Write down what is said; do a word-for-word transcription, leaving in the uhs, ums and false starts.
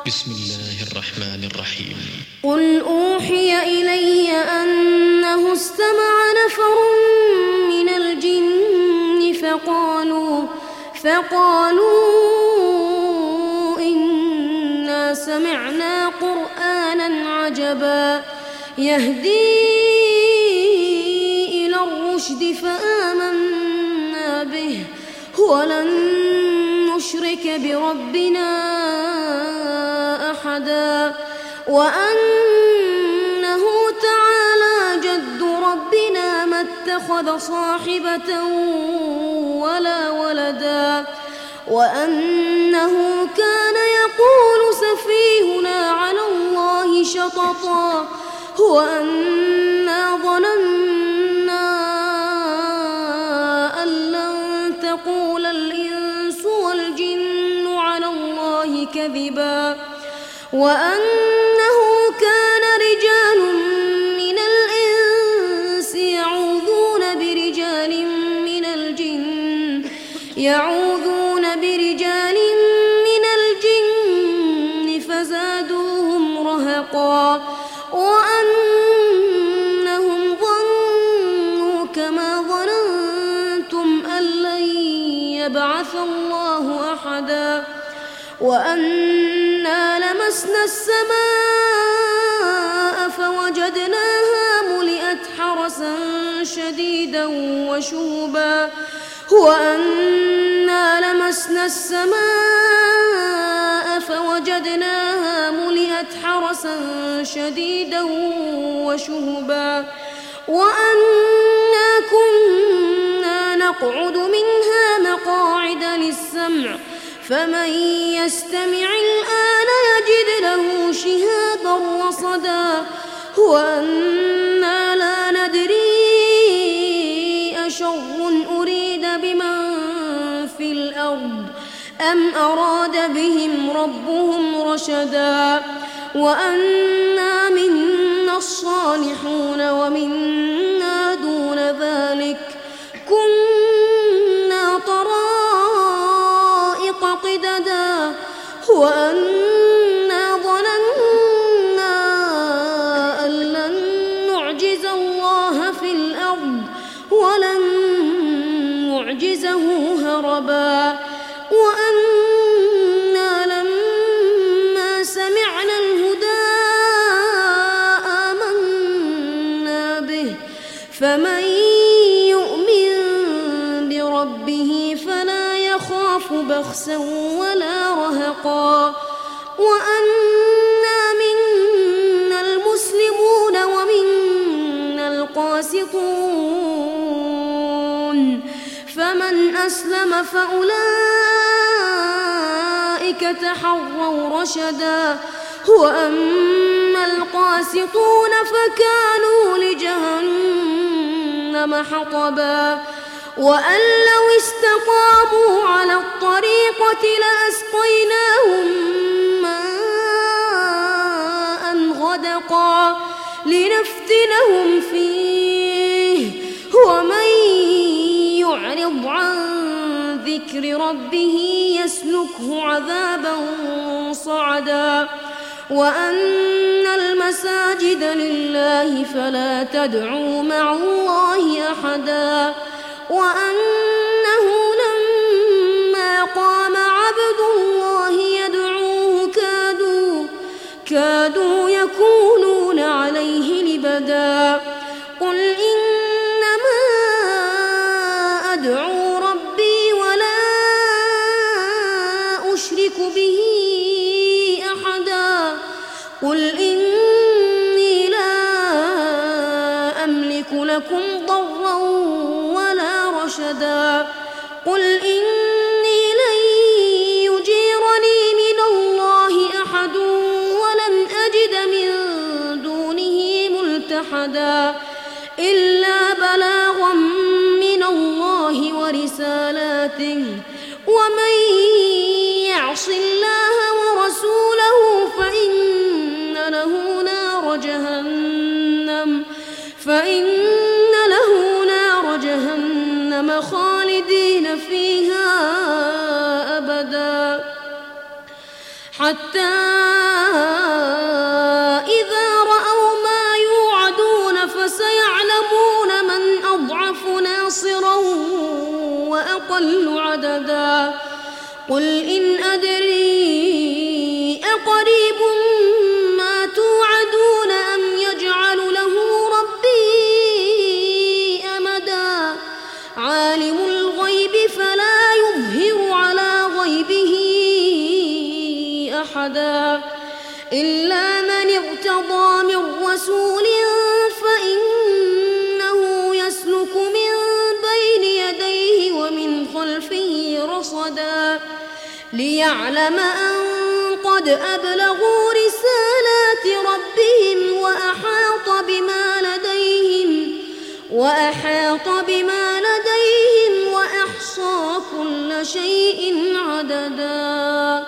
بسم الله الرحمن الرحيم. قل أوحي إلي أنه استمع نفر من الجن فقالوا فقالوا إنا سمعنا قرآنا عجبا يهدي إلى الرشد فآمنا به ولن نشرك بربنا أحدا وأنه تعالى جد ربنا ما اتخذ صاحبة ولا ولدا وأنه كان يقول سفيهنا على الله شططا وأنا ظننا أن لن تقول الإنس والجن على الله كذبا وأنه كان رجال من الإنس يعوذون برجال من الجن يعوذون برجال من الجن فزادوهم رهقا وأنهم ظنوا كما ظننتم أن لن يبعث الله أحدا وأنا لمسنا السماء فوجدناها ملئت حرسا شديدا وشهبا وأنا لمسنا السماء فوجدناها ملئت حرسا شديدا وشهبا وأنا كنا نقعد منها مقاعد للسمع فمن يستمع الآن يجد له شهابا رصدا وأنا لا ندري أشر أريد بمن في الأرض أم أراد بهم ربهم رشدا وأنا منا الصالحون ومنا دون ذلك كنا طرائق قددا وأنا ظننا أن لن نعجز الله في الأرض ولن نعجزه هربا وأنا لما سمعنا الهدى آمنا به فمن يؤمن بربه فلا يخاف بخسا ولا رهقا وأنا منا المسلمون ومنا القاسطون فمن أسلم فأولئك تحروا رشدا وأما القاسطون فكانوا لجهنم حطبا وأن لو استقاموا على الطريقة لأسقيناهم ماء غدقا لنفتنهم فيه ومن يعرض عن ذكر ربه يسلكه عذابا صعدا وأن المساجد لله فلا تدعوا مع الله أحدا وأنه لما قام عبد الله يدعوه كادوا كادوا يكونون عليه لبدا قل إنما أدعو ربي ولا أشرك به أحدا قل إني لا أملك لكم ضرا ولا رشدا قل إني لن يجيرني من الله أحد ولن أجد من دونه ملتحدا إلا بلاغا من الله ورسالاته ومن يعص الله ورسوله فإن له نار جهنم فإن له نار جهنم خالدين فيها أبدا حتى أحدا إلا من ارتضى من رسول فإنه يسلك من بين يديه ومن خلفه رصدا ليعلم أن قد أبلغوا رسالات ربهم وأحاط بما لديهم وأحاط بما لديهم وأحصى كل شيء عددا.